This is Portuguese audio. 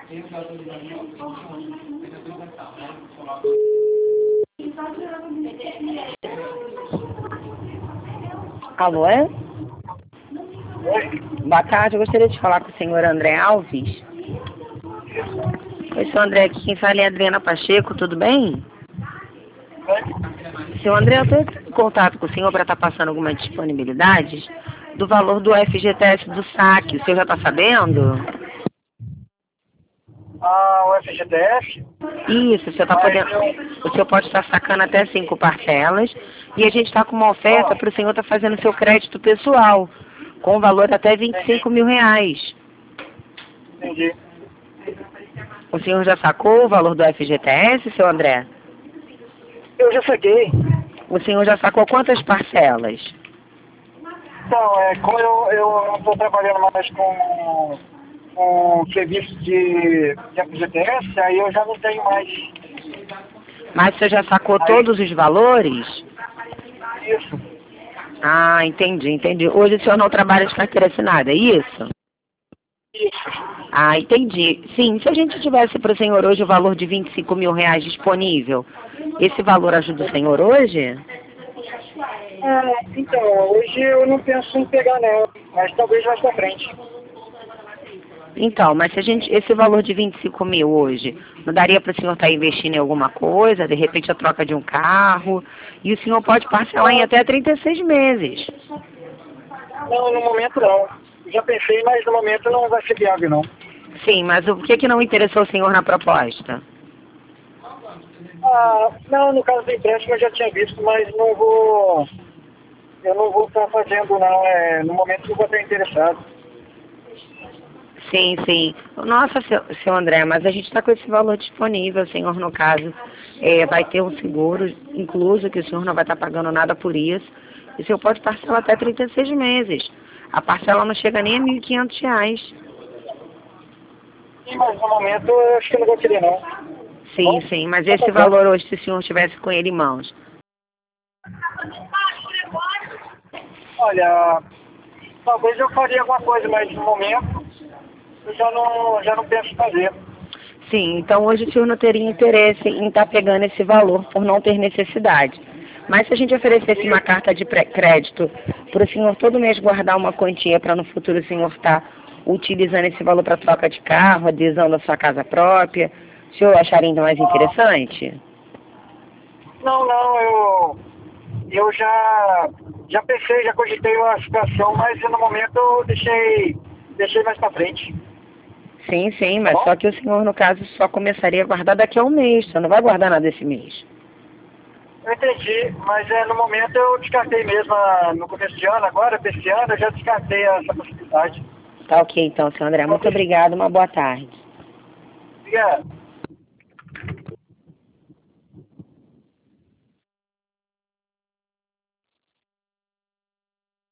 Alô? Boa tarde, eu gostaria de falar com o senhor André Alves. Oi, senhor André, aqui quem fala é a Adriana Pacheco, tudo bem? Senhor André, eu estou em contato com o senhor para estar passando algumas disponibilidades do valor do FGTS do saque. O senhor já está sabendo? O FGTS? Isso, o senhor tá podendo. O senhor pode estar sacando até 5 parcelas e a gente está com uma oferta para o senhor estar fazendo seu crédito pessoal, com valor até 25 mil reais. Entendi. O senhor já sacou o valor do FGTS, seu André? Eu já saquei. O senhor já sacou quantas parcelas? Então, como eu não estou trabalhando mais com serviço de FGTS, aí eu já não tenho mais. Mas o senhor já sacou todos os valores? Isso. Ah, entendi. Hoje o senhor não trabalha de carteira assinada, é isso? Isso. Ah, entendi. Sim, se a gente tivesse para o senhor hoje o valor de 25 mil reais disponível, esse valor ajuda o senhor hoje? Então, hoje eu não penso em pegar não, mas talvez mais pra frente. Então, mas se a gente, esse valor de 25 mil hoje, não daria para o senhor estar investindo em alguma coisa, de repente a troca de um carro, e o senhor pode parcelar em até 36 meses. Não, no momento não. Já pensei, mas no momento não vai ser viável não. Sim, mas o que não interessou o senhor na proposta? Não, no caso do empréstimo eu já tinha visto, mas eu não vou estar fazendo não, no momento não vou estar interessado. Sim. Nossa, seu André, mas a gente está com esse valor disponível, o senhor, no caso, vai ter um seguro incluso, que o senhor não vai estar pagando nada por isso, e o senhor pode parcelar até 36 meses. A parcela não chega nem a R$ 1.500. Sim, mas no momento eu acho que eu não vou querer não. Sim, mas esse valor hoje, se o senhor tivesse com ele em mãos? Olha, talvez eu faria alguma coisa, mas no momento eu já não penso em fazer. Sim, então hoje o senhor não teria interesse em estar pegando esse valor por não ter necessidade. Mas se a gente oferecesse uma carta de crédito para o senhor todo mês guardar uma quantia para no futuro o senhor estar utilizando esse valor para troca de carro, adesão da sua casa própria, o senhor acharia ainda mais interessante? Não, eu já pensei, já cogitei a situação, mas no momento eu deixei mais pra frente. Sim, mas só que o senhor, no caso, só começaria a guardar daqui a um mês, você não vai guardar nada esse mês. Eu entendi, mas no momento eu descartei mesmo, no começo de ano, agora, desse ano, eu já descartei essa possibilidade. Tá ok então, senhor André. Muito obrigado, uma boa tarde. Obrigado.